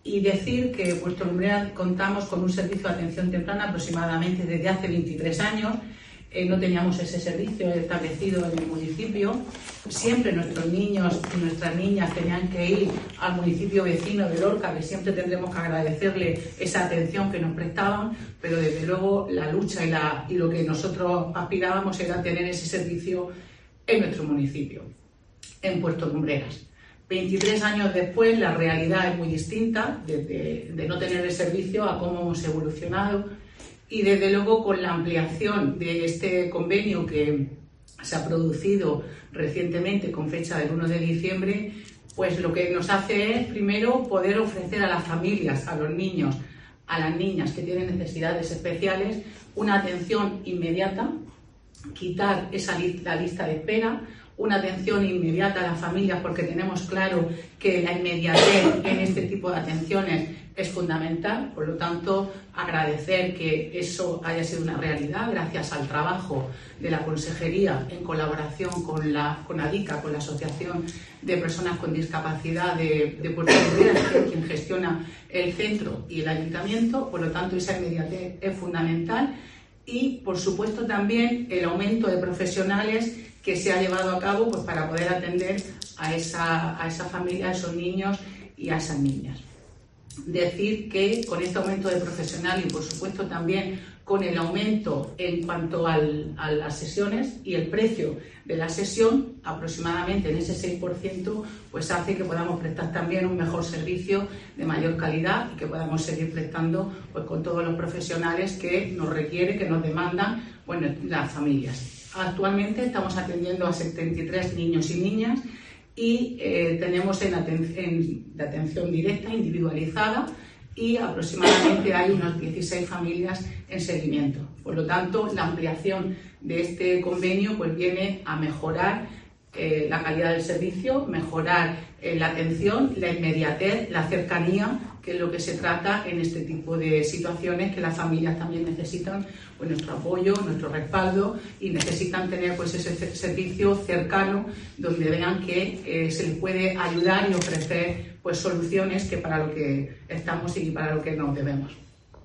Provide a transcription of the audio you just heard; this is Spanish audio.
Y decir que en Puerto Lumbreras contamos con un servicio de atención temprana aproximadamente desde hace 23 años. No teníamos ese servicio establecido en el municipio. Siempre nuestros niños y nuestras niñas tenían que ir al municipio vecino de Lorca, que siempre tendremos que agradecerle esa atención que nos prestaban, pero desde luego la lucha y lo que nosotros aspirábamos era tener ese servicio en nuestro municipio, en Puerto Lumbreras. 23 años después la realidad es muy distinta, de no tener el servicio a cómo hemos evolucionado. Y desde luego con la ampliación de este convenio que se ha producido recientemente con fecha del 1 de diciembre, pues lo que nos hace es primero poder ofrecer a las familias, a los niños, a las niñas que tienen necesidades especiales, una atención inmediata, quitar la lista de espera, una atención inmediata a las familias, porque tenemos claro que la inmediatez en este tipo de atenciones es fundamental. Por lo tanto, agradecer que eso haya sido una realidad gracias al trabajo de la Consejería en colaboración con ADICA, con la Asociación de Personas con Discapacidad de Puerto Lumbreras, que es quien gestiona el centro y el ayuntamiento. Por lo tanto, esa inmediatez es fundamental. Y, por supuesto, también el aumento de profesionales que se ha llevado a cabo pues, para poder atender a esa familia, a esos niños y a esas niñas. Decir que con este aumento de profesional y, por supuesto, también con el aumento en cuanto a las sesiones y el precio de la sesión, aproximadamente en ese 6%, pues hace que podamos prestar también un mejor servicio de mayor calidad y que podamos seguir prestando pues, con todos los profesionales que nos requiere, que nos demandan las familias. Actualmente estamos atendiendo a 73 niños y niñas y tenemos de atención directa, individualizada, y aproximadamente hay unas 16 familias en seguimiento. Por lo tanto, la ampliación de este convenio pues, viene a mejorar la calidad del servicio, mejorar la atención, la inmediatez, la cercanía, que es lo que se trata en este tipo de situaciones, que las familias también necesitan pues, nuestro apoyo, nuestro respaldo, y necesitan tener pues, ese servicio cercano donde vean que se les puede ayudar y ofrecer pues, soluciones que para lo que estamos y para lo que nos debemos.